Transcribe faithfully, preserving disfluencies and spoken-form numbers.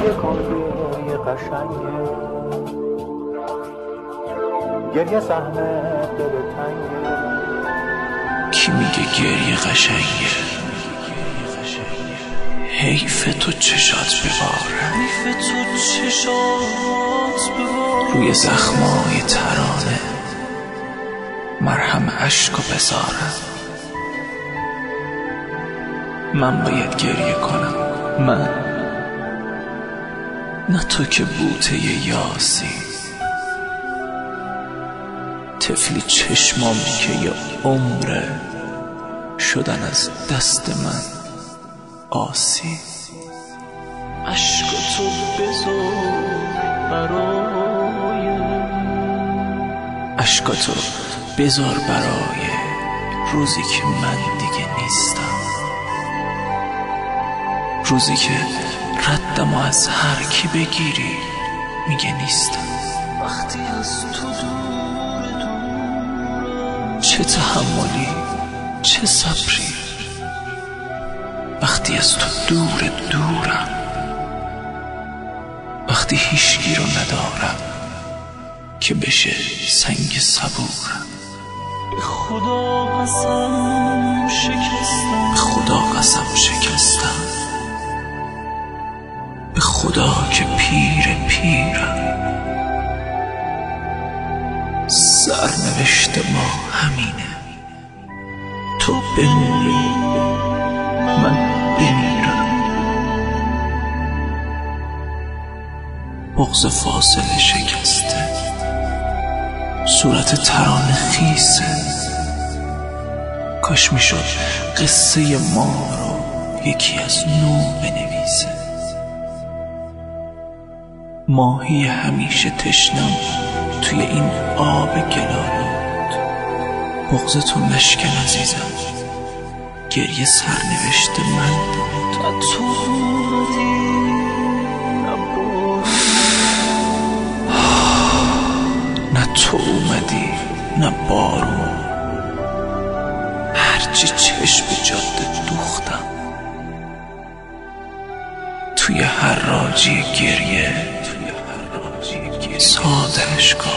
گریه کن گریه قشنگه، گریه سهمه دل تنگه. کی میگه گریه قشنگه؟ حیف تو چشات بباره، حیف تو چشات بباره روی زخمای ترانه، مرهم عشقو بذاره. من باید گریه کنم، من، نه تو که بوته یاسی، طفلی چشمامی که یه عمره شدن از دست من آسی. عشق تو بذار برای، عشق تو بذار برای روزی که من دیگه نیستم، روزی که ردمو از هر کی بگیری میگه نیستم. وقتی از تو دور دورم، چه تحملی چه صبری، وقتی از تو دور دورم، وقتی هیچکی رو ندارم که بشه سنگ صبورم. به خدا قسم شکستم، به خدا قسم شکستم، به خدا که پیر پیرم. سرنوشت ما همینه، تو بمیری من بمیرم. بغض فاصله شکسته، صورت ترانه خیسه. کاش میشد قصه ما رو یکی از نو بنویسه. ماهی همیشه تشنم توی این آب گلالود. بغض تو نشکن عزیزم، گریه سرنوشت من بود. تو نه تو اومدی نه بارون، هرچی چشم جاده دوختم. توی هر راجی گریه ساده اشکا